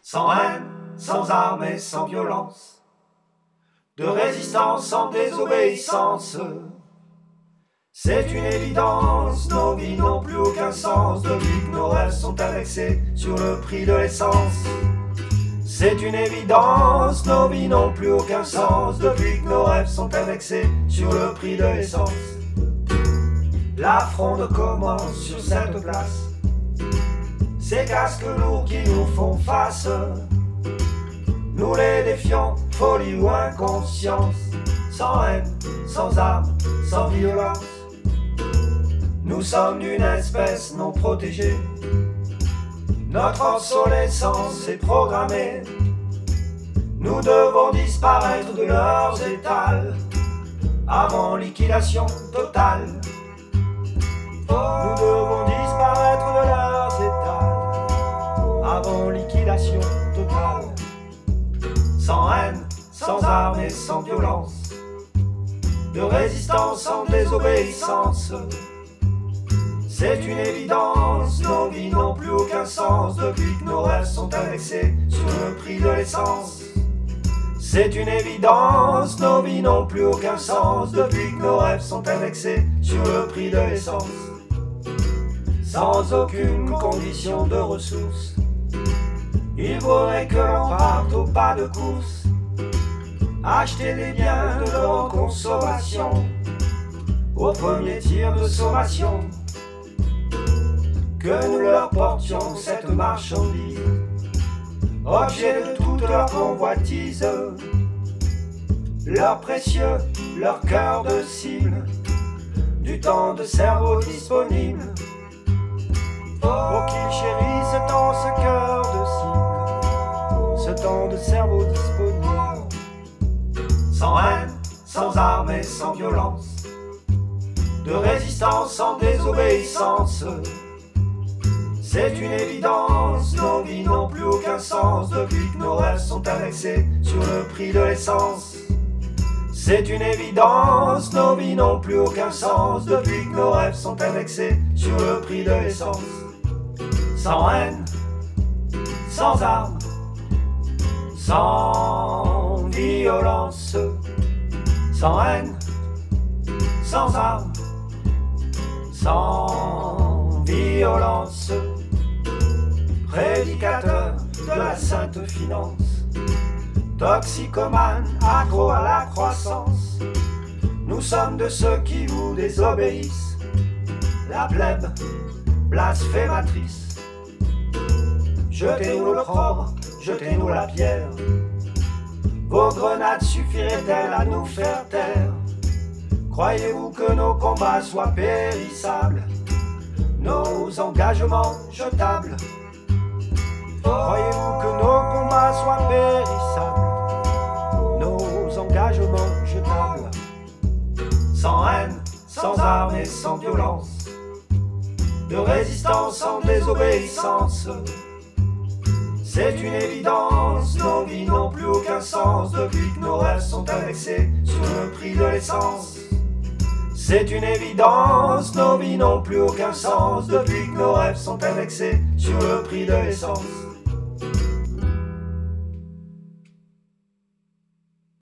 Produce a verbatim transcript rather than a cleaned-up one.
sans haine, sans armes et sans violence, de résistance sans désobéissance. C'est une évidence, nos vies n'ont plus aucun sens depuis que nos rêves sont indexés sur le prix de l'essence. C'est une évidence, nos vies n'ont plus aucun sens depuis que nos rêves sont indexés sur le prix de l'essence. La fronde commence sur cette place, ces casques lourds qui nous font face. Nous les défions, folie ou inconscience, sans haine, sans armes, sans violence. Nous sommes d'une espèce non protégée, notre obsolescence est programmée. Nous devons disparaître de leurs étals avant liquidation totale. Nous devons disparaître de leurs étals avant liquidation totale. Sans haine, sans armes et sans violence, de résistance sans désobéissance. C'est une évidence, nos vies n'ont plus aucun sens depuis que nos rêves sont indexés sur le prix de l'essence. C'est une évidence, nos vies n'ont plus aucun sens depuis que nos rêves sont indexés sur le prix de l'essence. Sans aucune condition de ressources, il vaudrait que l'on parte au pas de course, acheter des biens de leur consommation au premier tir de sommation. Que nous leur portions cette marchandise, objet de toute leur convoitise, leur précieux, leur cœur de cible, du temps de cerveau disponible. Oh, qu'ils chérissent ce temps, ce cœur de cible, ce temps de cerveau disponible. Sans haine, sans armes et sans violence, de résistance sans désobéissance. C'est une évidence, nos vies n'ont plus aucun sens depuis que nos rêves sont indexés sur le prix de l'essence. C'est une évidence, nos vies n'ont plus aucun sens depuis que nos rêves sont indexés sur le prix de l'essence. Sans haine, sans armes, sans violence, sans haine, sans armes, sans violence. Prédicateur de la sainte finance, toxicomane, accro à la croissance, nous sommes de ceux qui vous désobéissent, la plèbe blasphématrice. Jetez-nous l'opprobre, jetez-nous la pierre, vos grenades suffiraient-elles à nous faire taire? Croyez-vous que nos combats soient périssables, nos engagements jetables? Croyez-vous que nos combats soient périssables, nos engagements jetables? Sans haine, sans armes et sans violence, de résistance sans désobéissance. C'est une évidence, nos vies n'ont plus aucun sens depuis que nos rêves sont indexés sur le prix de l'essence. C'est une évidence, nos vies n'ont plus aucun sens depuis que nos rêves sont indexés sur le prix de l'essence.